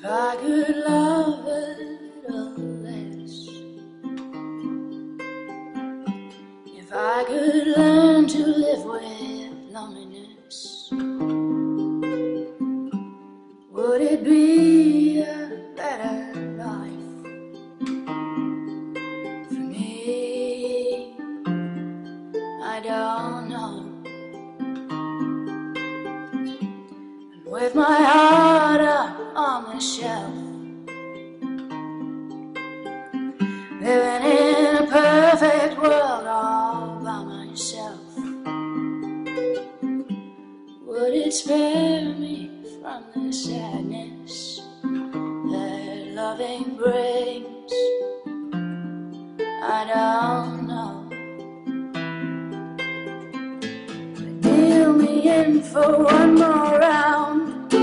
I could love a little less, if I could learn to live with loneliness, would it be a better life for me? I don't know. And with my heart up on the shelf, living in a perfect world all by myself, would it spare me from the sadness that loving brings? I don't know. But deal me in for one more round.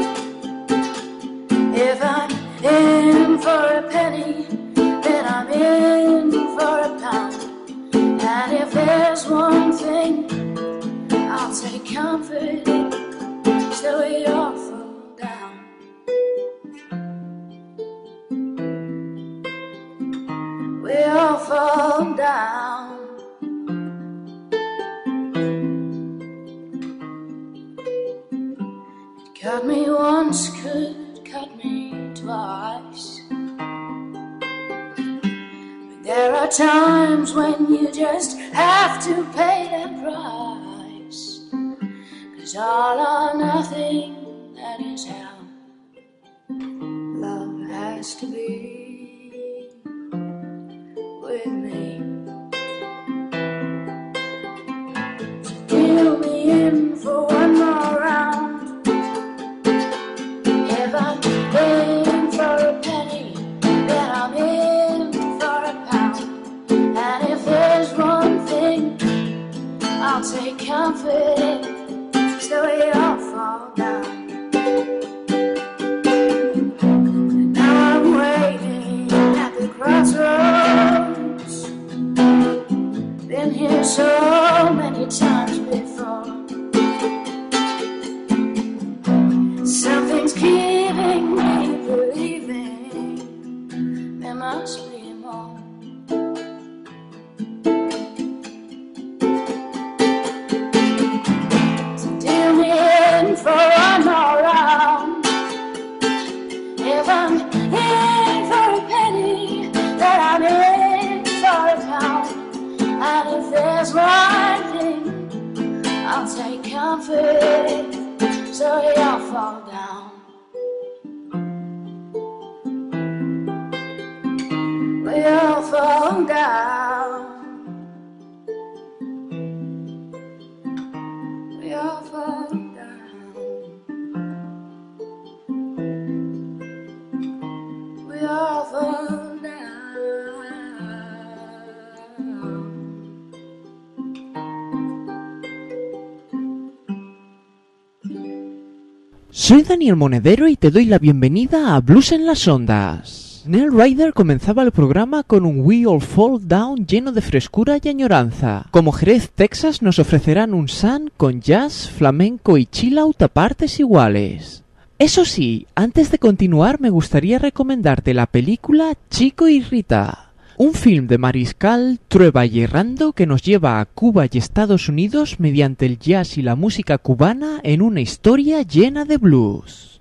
If I'm in for a penny, then I'm in for a pound. And if there's one thing I'll take comfort in, so we all fall down. We all fall down. It cut me once, could cut me twice. But there are times when you just have to pay the price. 'Cause all or nothing, that is how love has to be with me. So deal me in for one more round. If I'm in for a penny, then I'm in for a pound. And if there's one thing I'll take comfort in, so we all fall down. And now I'm waiting at the crossroads. Been here so many times before. Something's keeping me believing there must be more. So deal me in for one more round. If I'm in for a penny, then I'm in for a pound. And if there's one thing I'll take comfort in, so we all fall down. We all fall down. We all fall down. We all fall down. Soy Daniel Monedero y te doy la bienvenida a Blues en las Ondas. Neil Ryder comenzaba el programa con un We All Fall Down lleno de frescura y añoranza. Como Jerez, Texas, nos ofrecerán un sun con jazz, flamenco y chill out a partes iguales. Eso sí, antes de continuar me gustaría recomendarte la película Chico y Rita. Un film de Mariscal Trueba y Errando que nos lleva a Cuba y Estados Unidos mediante el jazz y la música cubana en una historia llena de blues.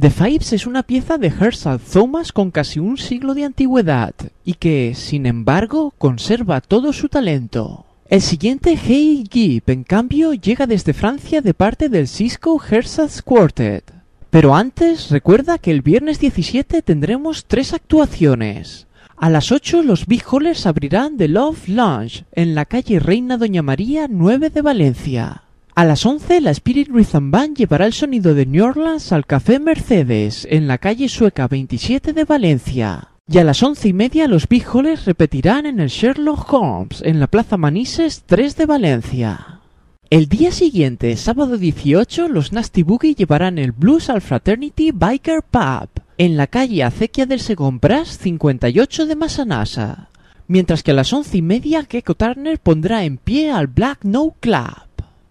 The Fives es una pieza de Herschel Thomas con casi un siglo de antigüedad y que, sin embargo, conserva todo su talento. El siguiente Hey Gibb, en cambio, llega desde Francia de parte del Cisco Herschel Quartet. Pero antes, recuerda que el viernes 17 tendremos 3 actuaciones. A las 8 los Big Hollers abrirán The Love Lounge en la calle Reina Doña María 9 de Valencia. A las 11 la Spirit Rhythm Band llevará el sonido de New Orleans al Café Mercedes en la calle Sueca 27 de Valencia. Y a las 11:30 los Big Hollers repetirán en el Sherlock Holmes en la Plaza Manises 3 de Valencia. El día siguiente, sábado 18, los Nasty Boogie llevarán el blues al Fraternity Biker Pub en la calle Acequia del Segón Bras 58 de Massanassa. Mientras que a las 11:30 Gecko Turner pondrá en pie al Black No Club.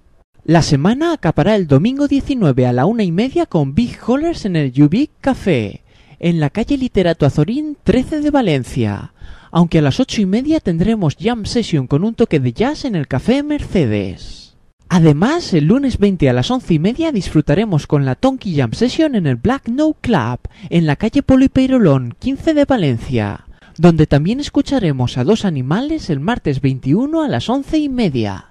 La semana acabará el domingo 19 a la 1:30 con Big Hollers en el Ubik Café, en la calle Literato Azorín 13 de Valencia, aunque a las 8:30 tendremos Jam Session con un toque de jazz en el Café Mercedes. Además, el lunes 20 a las 11:30 disfrutaremos con la Tonky Jam Session en el Black No Club, en la calle Polo y Peirolón 15 de Valencia, donde también escucharemos a Dos Animales el martes 21 a las 11:30.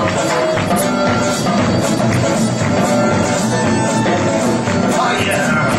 Oh yeah.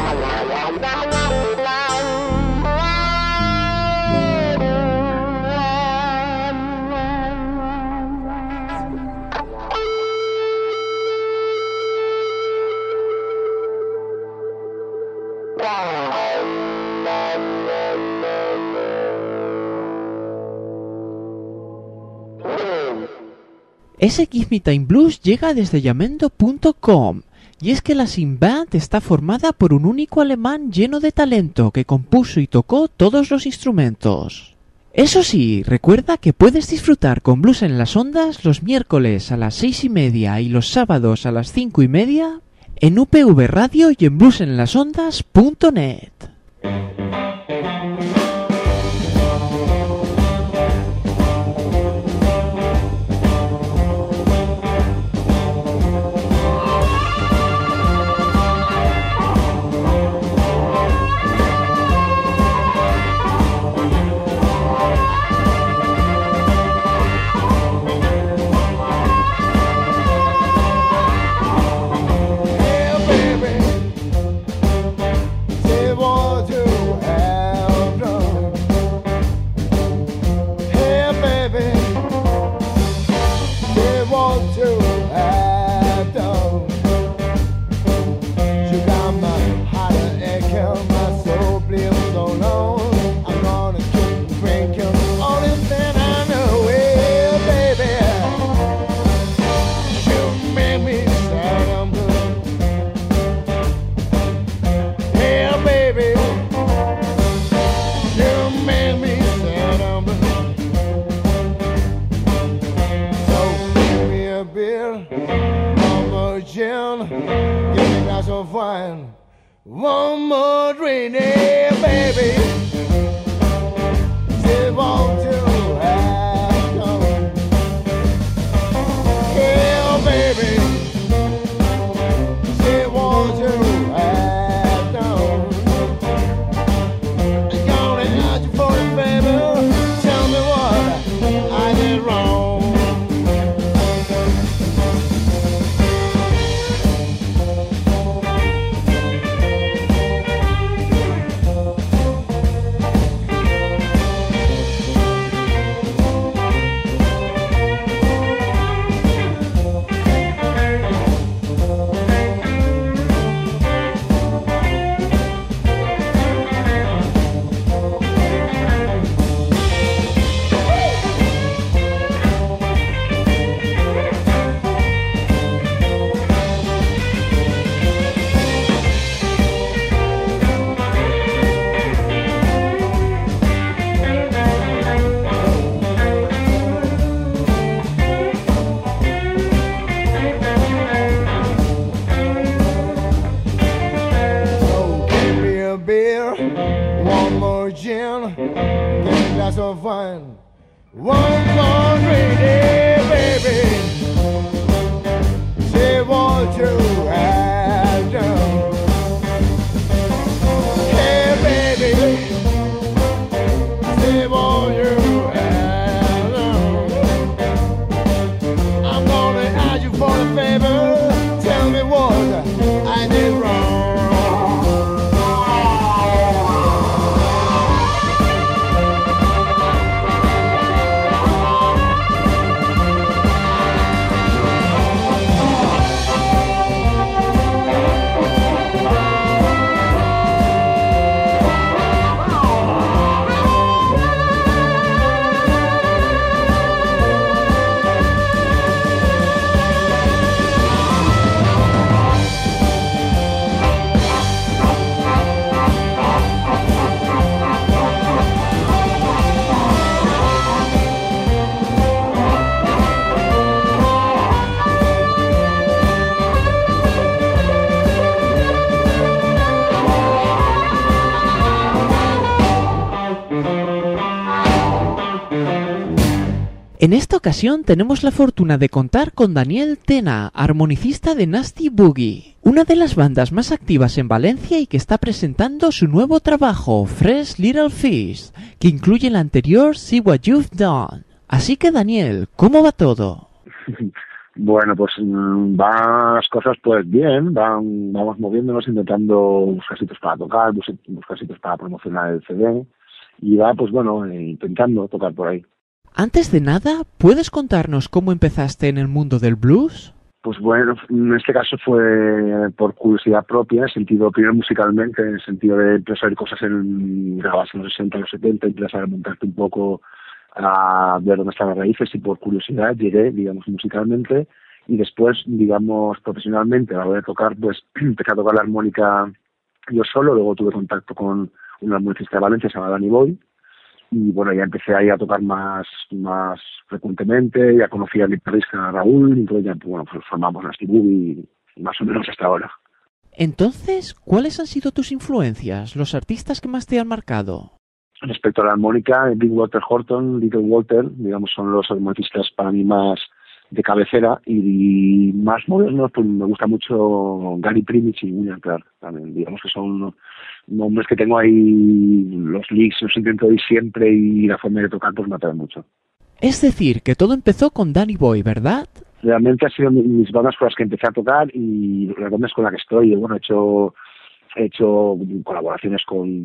Ese Give Me Time Blues llega desde Yamendo.com, y es que la Sin Band está formada por un único alemán lleno de talento que compuso y tocó todos los instrumentos. Eso sí, recuerda que puedes disfrutar con Blues en las Ondas los miércoles a las 6:30 y los sábados a las 5:30 en UPV Radio y en bluesenlasondas.net. One more drink, hey, baby. Say, won't you have some? Yeah, baby. Say, won't you have some? I'm gonna ask you for it, baby. Tell me what I did wrong. Wine. One more drink, hey, baby. Say what you have done. Hey, baby. Say what you have done. I'm gonna ask you for a favor. Tell me what I did wrong. En esta ocasión tenemos la fortuna de contar con Daniel Tena, armonicista de Nasty Boogie, una de las bandas más activas en Valencia y que está presentando su nuevo trabajo, Fresh Little Fish, que incluye el anterior See What You've Done. Así que Daniel, ¿cómo va todo? Bueno, pues van las cosas pues bien, vamos moviéndonos, intentando buscar sitios para tocar, buscar sitios para promocionar el CD y va, pues bueno, intentando tocar por ahí. Antes de nada, ¿puedes contarnos cómo empezaste en el mundo del blues? Pues bueno, en este caso fue por curiosidad propia, en el sentido, primero musicalmente, en el sentido de empezar a ver cosas grabadas en los 60, los 70, empezar a montarte un poco a ver dónde están las raíces y por curiosidad llegué, digamos, musicalmente y después, digamos, profesionalmente, a la hora de tocar, pues empecé a tocar la armónica yo solo, luego tuve contacto con un armonicista de Valencia, se llama Danny Boy, y bueno, ya empecé ahí a tocar más frecuentemente, ya conocí al guitarrista Raúl, y entonces ya, bueno, pues formamos la Steve Boogie más o menos hasta ahora. Entonces, ¿cuáles han sido tus influencias, los artistas que más te han marcado? Respecto a la armónica, Big Walter Horton, Little Walter, digamos, son los armonicistas para mí más de cabecera y más modernos, pues me gusta mucho Gary Primich y William Clark también, digamos que son nombres que tengo ahí, los licks los intento oír siempre y la forma de tocar pues me atrae mucho. Es decir, que todo empezó con Danny Boy, ¿verdad? Realmente ha sido mis bandas con las que empecé a tocar y las bandas con las que estoy. Y bueno, he hecho colaboraciones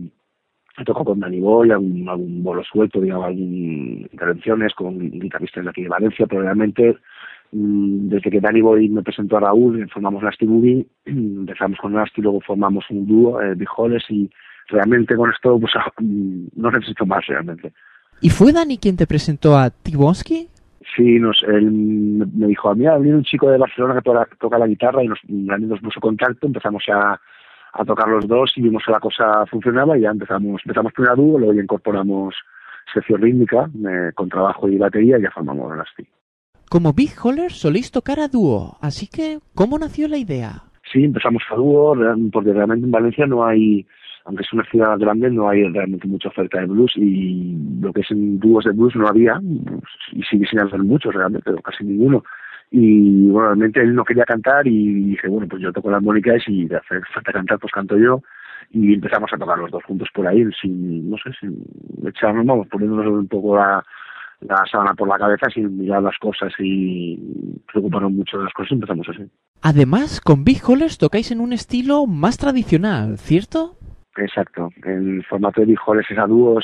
he tocado con Danny Boy, algún bolo suelto, digamos, algunas intervenciones con guitarristas de aquí de Valencia, pero realmente desde que Danny Boy me presentó a Raúl, formamos Nasty Boogie, empezamos con Nasty, luego formamos un dúo, Big Holes, y realmente con esto pues no necesito más realmente. ¿Y fue Danny quien te presentó a Tibonsky? Sí, él me dijo, mira, ha venido un chico de Barcelona que toca la guitarra y nos puso contacto, empezamos a tocar los dos y vimos que la cosa funcionaba y ya empezamos primero a dúo, luego ya incorporamos sección rítmica, contrabajo y batería y ya formamos Nasty. Como Big Holler soléis tocar a dúo, así que ¿cómo nació la idea? Sí, empezamos a dúo porque realmente en Valencia no hay, aunque es una ciudad grande, no hay realmente mucha oferta de blues y lo que es en dúos de blues no había y sigue sin haber muchos realmente, pero casi ninguno. Y bueno, realmente él no quería cantar y dije, bueno, pues yo toco la armónica y si hace falta cantar, pues canto yo. Y empezamos a tocar los dos juntos por ahí, sin echarnos, vamos, poniéndonos un poco la sábana por la cabeza, sin mirar las cosas y preocuparnos mucho de las cosas, empezamos así. Además, con Big Hollers tocáis en un estilo más tradicional, ¿cierto? Exacto. El formato de Big Hollers es a dúos,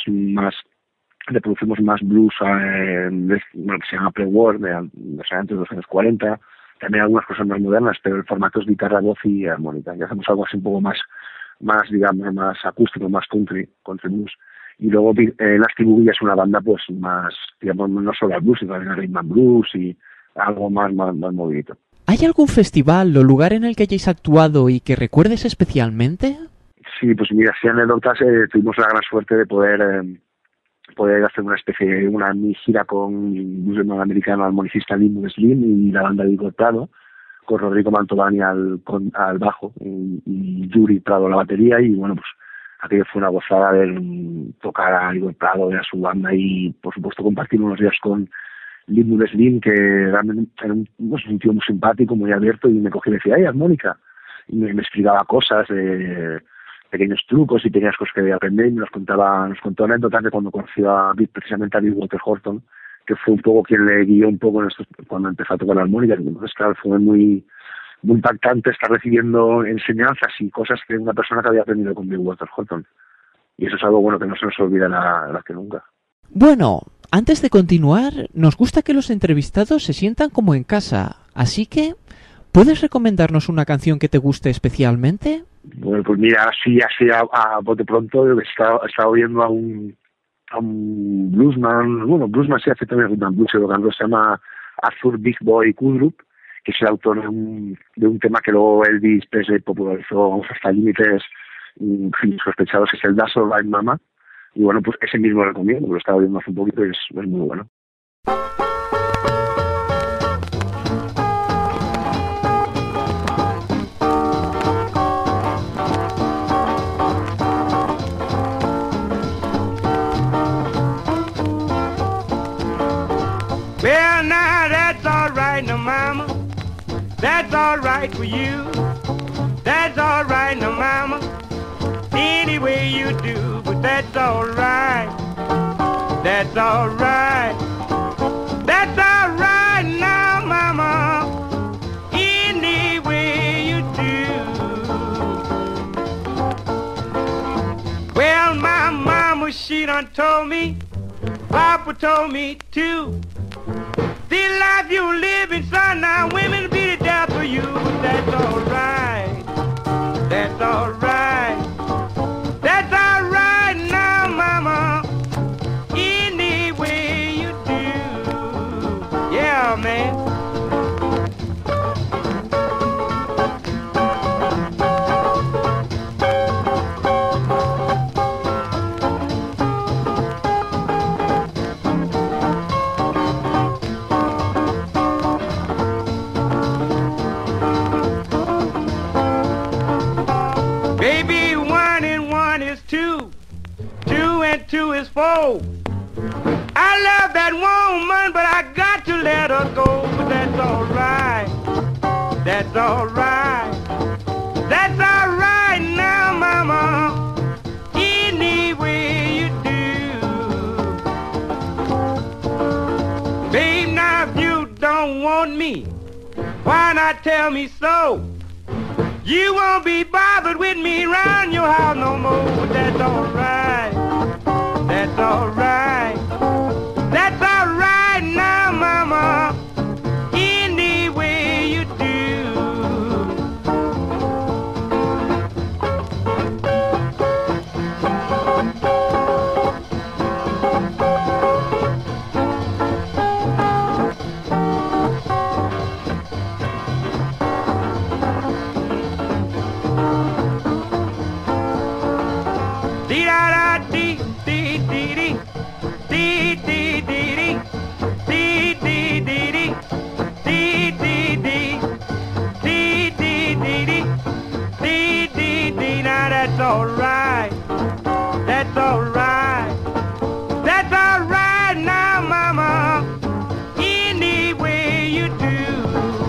le producimos más blues, que se llama pre-war, antes de los años 40, también algunas cosas más modernas, pero el formato es guitarra, voz y armónica. Ya hacemos algo así un poco más digamos, más acústico, más country blues. Y luego Nasty Boogie es una banda pues más, digamos, no solo al blues, sino también al rhythm and blues y algo más movidito. ¿Hay algún festival o lugar en el que hayáis actuado y que recuerdes especialmente? Sí, pues mira, si anécdotas, tuvimos la gran suerte de poder hacer una mini gira con blues americano, armonicista Limbo Slim y la banda de Igor Prado, con Rodrigo Mantovani al bajo y Yuri Prado a la batería y bueno, pues aquello fue una gozada ver tocar a Igor Prado, a su banda y por supuesto compartir unos días con Limbo Slim, que realmente era un tío muy simpático, muy abierto y me cogía y decía, ¡ay, armónica! Y me explicaba cosas, pequeños trucos y pequeñas cosas que debía aprender y nos contó anécdotas de cuando conoció precisamente a Big Walter Horton, que fue un poco quien le guió un poco cuando empezó a tocar la armónica. Entonces, claro, fue muy impactante estar recibiendo enseñanzas y cosas de una persona que había aprendido con Big Walter Horton. Y eso es algo bueno que no se nos olvidará que nunca. Bueno, antes de continuar, nos gusta que los entrevistados se sientan como en casa. Así que, ¿puedes recomendarnos una canción que te guste especialmente? Bueno, pues mira, así a bote pronto, he estado oyendo a un bluesman, bluesman sí hace también un blues, se llama Arthur Big Boy Kudrup, que es el autor de un tema que luego Elvis Presley popularizó hasta límites sospechados, que es el That's All Right Mama, y bueno, pues ese mismo lo recomiendo, lo estaba viendo hace un poquito y es muy bueno. Well, now that's all right, now, mama. That's all right for you. That's all right, now, mama. Any way you do, but that's all right. That's all right. That's all right now, mama. she done told me, Papa told me too. This life you living, son, now women be the death for you. But that's alright, that's alright, that's alright now, mama, any way you do. Yeah, man. Baby, 1 and 1 is 2, 2 and 2 is 4. I love that woman, but I got to let her go. But that's alright, that's alright, that's alright now, mama, any way you do. Babe, now if you don't want me, why not tell me so? You won't be bothered with me round your house no more. But that's alright, that's alright, that's alright now, mama, any way you do. That's alright, that's alright, that's alright now, mama, any way you do.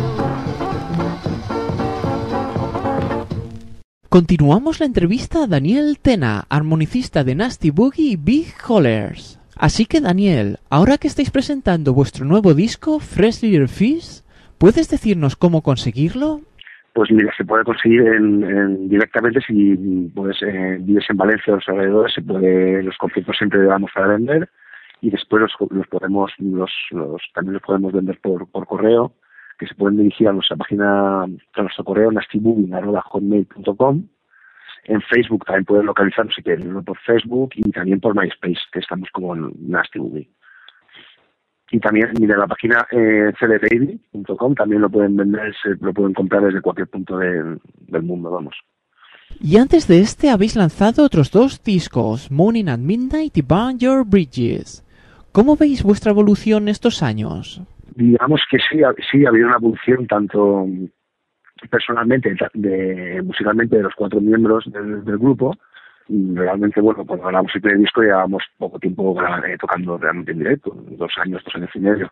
Continuamos la entrevista a Daniel Tena, armonicista de Nasty Boogie y Big Hollers. Así que Daniel, ahora que estáis presentando vuestro nuevo disco, Fresh Little Fish, ¿puedes decirnos cómo conseguirlo? Pues mira, se puede conseguir directamente si pues, vives en Valencia o los alrededores, los conciertos siempre vamos a vender y después también los podemos vender por correo, que se pueden dirigir a nuestra página, a nuestro correo nastyboogie@hotmail.com. En Facebook también pueden localizarnos si quieren, por Facebook y también por MySpace, que estamos como en Nasty Boogie. Y también de la página cdbaby.com también lo pueden vender, lo pueden comprar desde cualquier punto del mundo, vamos. Y antes de este habéis lanzado otros 2 discos, Morning at Midnight y Burn Your Bridges. ¿Cómo veis vuestra evolución estos años? Digamos que sí ha habido una evolución tanto personalmente, musicalmente de los 4 miembros del grupo. Realmente, bueno, cuando grabamos el primer disco llevábamos poco tiempo tocando realmente en directo, 2 años y medio.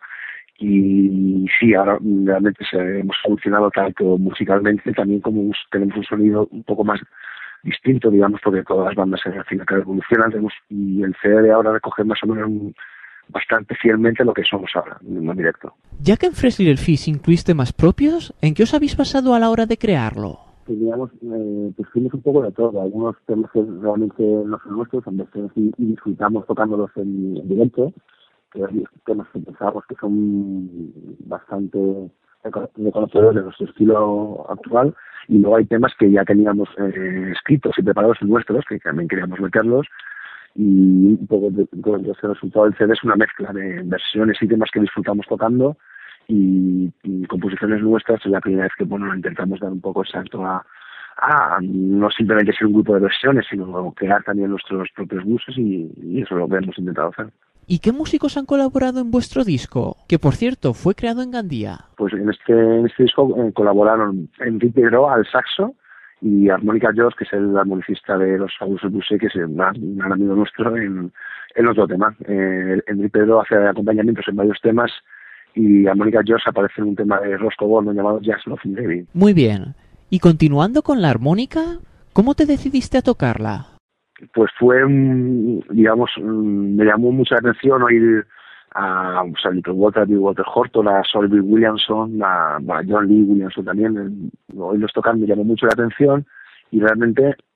Y sí, ahora realmente hemos evolucionado tanto musicalmente, también como tenemos un sonido un poco más distinto, digamos, porque todas las bandas al final evolucionan, y el CD de ahora recoge más o menos bastante fielmente lo que somos ahora, en directo. Ya que en Fresh Little Fish incluís temas propios, ¿en qué os habéis basado a la hora de crearlo? Digamos, pues fuimos un poco de todo. Algunos temas que realmente no son nuestros, en veces y disfrutamos tocándolos en directo, que hay temas que pensamos que son bastante reconocedores de nuestro estilo actual, y luego hay temas que ya teníamos escritos y preparados en nuestros, que también queríamos meterlos, y un poco de el resultado del CD es una mezcla de versiones y temas que disfrutamos tocando, y composiciones nuestras. Es la primera vez que intentamos dar un poco el salto a no simplemente ser un grupo de versiones, sino crear también nuestros propios gustos, y eso es lo que hemos intentado hacer. ¿Y qué músicos han colaborado en vuestro disco? Que, por cierto, fue creado en Gandía. Pues en este disco colaboraron Enrique Pedro al saxo y Armónica George, que es el armonicista de los Fabulosos Blues, que es un gran amigo nuestro en otro tema. Enrique Pedro hace acompañamientos en varios temas, y Armónica George aparece en un tema de Roscoe Gordon llamado Just Loving Baby. Muy bien. Y continuando con la armónica, ¿cómo te decidiste a tocarla? Pues fue, digamos, me llamó mucha atención oír a Little Walter, a Bill Walter Horton, a Sonny Bill Williamson, a John Lee Williamson también. Oírlos tocar me llamó mucho la atención, y realmente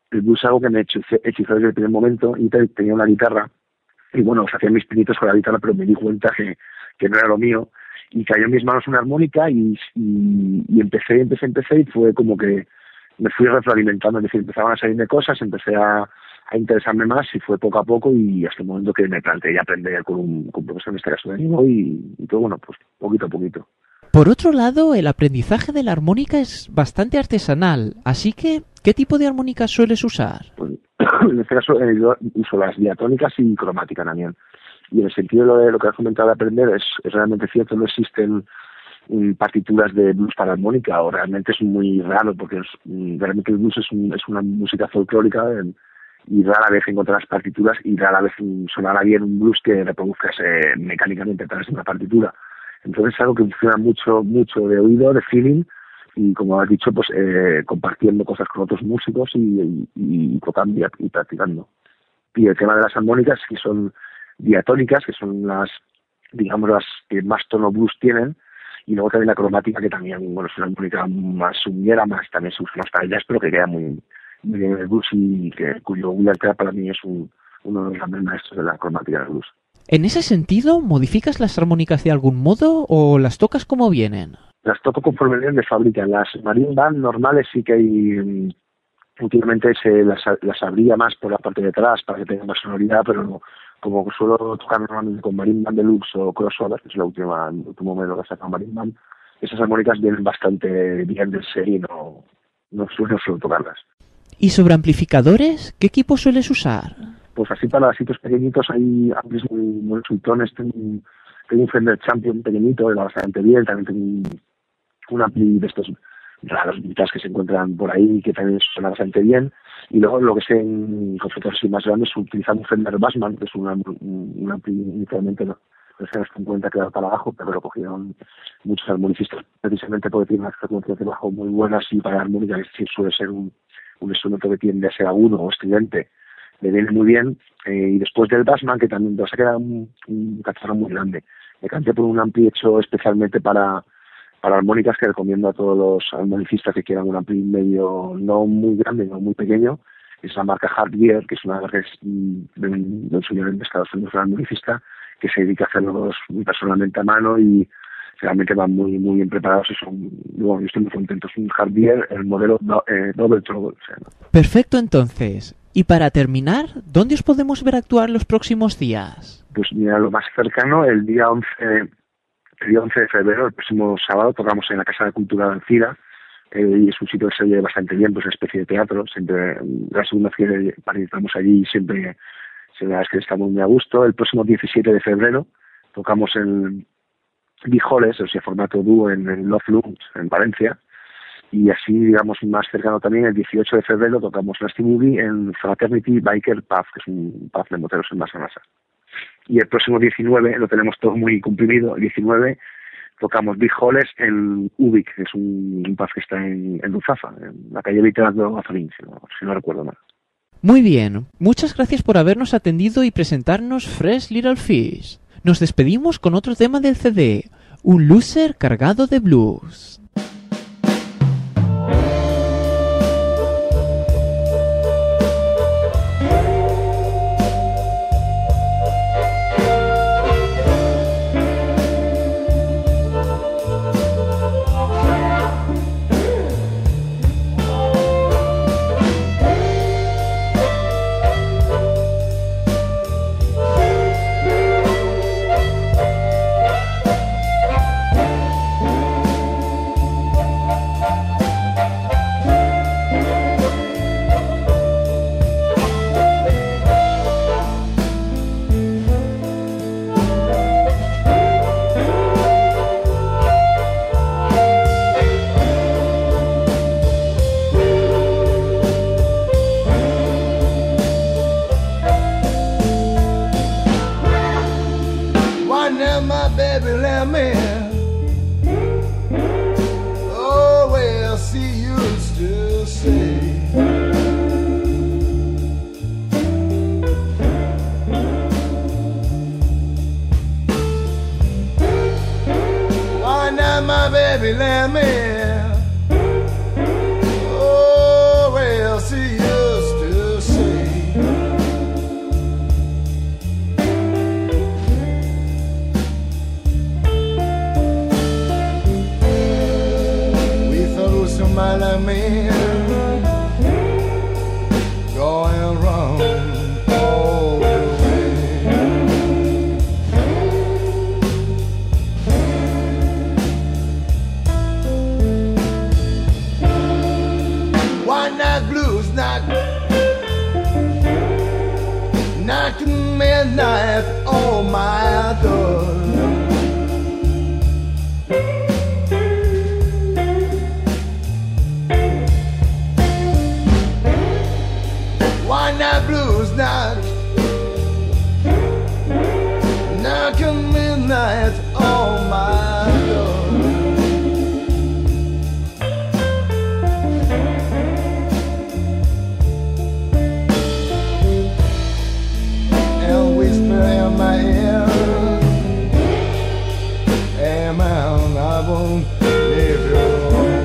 el blues es algo que me hechizó desde el primer momento, y tenía una guitarra, y bueno, hacía mis pinitos con la guitarra, pero me di cuenta que no era lo mío, y cayó en mis manos una armónica, y empecé, y fue como que me fui retroalimentando, es decir, empezaban a salirme cosas, empecé a interesarme más, y fue poco a poco, y hasta el momento que me planteé aprender con un profesor, en este caso de ánimo, y todo, bueno, pues poquito a poquito. Por otro lado, el aprendizaje de la armónica es bastante artesanal, así que, ¿qué tipo de armónica sueles usar? Pues, en este caso yo uso las diatónicas y cromática también. Y en el sentido de lo que has comentado de aprender, es realmente cierto, no existen partituras de blues para armónica, o realmente es muy raro, porque realmente el blues es una música folclórica, y rara vez encontrar las partituras, y rara vez sonará bien un blues que reproduzcas mecánicamente a través de una partitura. Entonces es algo que funciona mucho de oído, de feeling, y como has dicho, pues compartiendo cosas con otros músicos y tocando y practicando. Y el tema de las armónicas, que son diatónicas, que son las que más tono blues tienen, y luego también la cromática, que también, bueno, es una armónica más sumiera, también se usa más para jazz, pero que queda muy bien en el blues, y cuyo William Clark para mí es uno de los grandes maestros de la cromática del blues. En ese sentido, ¿modificas las armónicas de algún modo o las tocas como vienen? Las toco conforme vienen de fábrica. Las Marine Band normales sí que hay, últimamente se las abría más por la parte de atrás para que tengan más sonoridad, pero no, como suelo tocar normalmente con Marine Band Deluxe o Crossover, que es el último modelo que ha sacado Marine Band, esas armónicas vienen bastante bien de serie y no suelo tocarlas. ¿Y sobre amplificadores, qué equipo sueles usar? Pues así para sitios pequeñitos hay amplis muy resultones. Tengo un Fender Champion pequeñito, que va bastante bien. También tengo un ampli de estos raros vintage que se encuentran por ahí, que también suena bastante bien. Y luego lo que sé en conceptos así más grandes, utilizando un Fender Bassman, que es un ampli inicialmente no se nos cuenta que va para abajo, pero lo cogieron muchos armonicistas precisamente porque tiene unas frecuencias de bajo muy buenas, y para la armónica, que suele ser un instrumento que tiende a ser agudo o estridente, le viene muy bien. Y después del Bassman, que también vas a quedar un cacharro muy grande, me canté por un ampli hecho especialmente para armónicas, que recomiendo a todos los armonicistas que quieran un ampli medio, no muy grande, no muy pequeño. Es la marca Hardgear, que es una marca de un señor de Estados Unidos, un armonicista, que se dedica a hacerlos personalmente a mano, y realmente van muy bien preparados, y yo estoy muy contento. Es un Hardgear, el modelo Double Trouble. O sea, ¿no? Perfecto, entonces. Y para terminar, ¿dónde os podemos ver actuar los próximos días? Pues mira, lo más cercano, el día 11 de febrero, el próximo sábado, tocamos en la Casa de Cultura de Alcira, y es un sitio que se oye bastante bien, pues una especie de teatro. Siempre, la segunda vez que participamos allí, siempre la verdad es que estamos muy a gusto. El próximo 17 de febrero tocamos en Big Halls, o sea, formato dúo, en Love Lounge, en Valencia. Y así, digamos, más cercano también, el 18 de febrero tocamos Nasty Movie en Fraternity Biker Pub, que es un pub de moteros en Massanassa. Y el próximo 19, lo tenemos todo muy comprimido, el 19 tocamos Big Halls en Ubik, que es un pub que está en Ruzafa, en la calle Literando Azorín, si no recuerdo mal. Muy bien, muchas gracias por habernos atendido y presentarnos Fresh Little Fish. Nos despedimos con otro tema del CD, un loser cargado de blues. Baby, let me. Oh, well, she used to man going wrong all the way. One night blues knocking midnight on my door. One night blues knocking midnight on my door. And whisper in my ear, hey man, I won't leave you alone.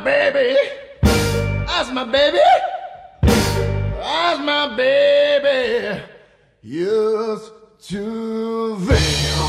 baby. That's my baby. That's my baby. Used to be.